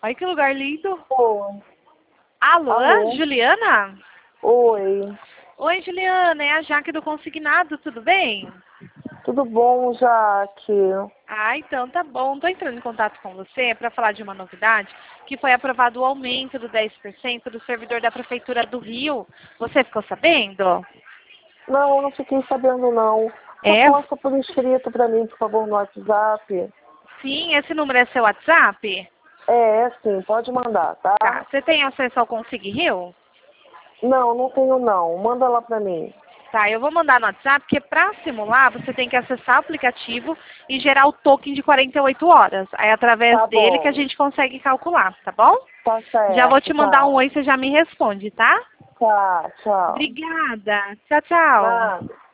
Olha que lugar lindo. Oi. Alô, Alô? Juliana? Oi. Oi, Juliana, é a Jaque do Consignado, tudo bem? Tudo bom, Jaque? Ah, então tá bom. Tô entrando em contato com você para falar de uma novidade, que foi aprovado o aumento do 10% do servidor da Prefeitura do Rio. Você ficou sabendo? Não fiquei sabendo não. Só É, posta por escrito pra mim, por favor, no WhatsApp. sim, esse número é seu WhatsApp? É sim, pode mandar, tá? Tá. Você tem acesso ao Consig Rio? Não tenho não. Manda lá pra mim. Tá, eu vou mandar no WhatsApp, porque para simular você tem que acessar o aplicativo e gerar o token de 48 horas. Aí através Tá dele que a bom. gente consegue calcular, tá bom? Tá Já vou certo, te mandar um tá. oi, você já me responde, tá? Tá, tchau. Obrigada. Tchau, tchau. Nada.